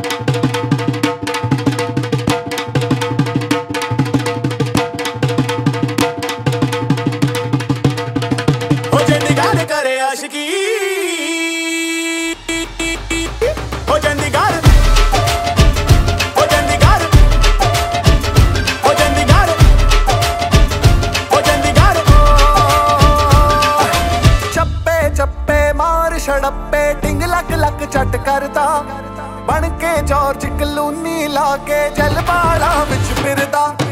करे आशिकी हो चंडीगढ़ हो चंडीगढ़ हो चंडीगढ़ हो चंडीगढ़ चप्पे चप्पे मार शड़प्पे टिंग लक लक चट करदा बन के जॉर्ज क्लूनी लाके जलवाड़ा विच फिरदा।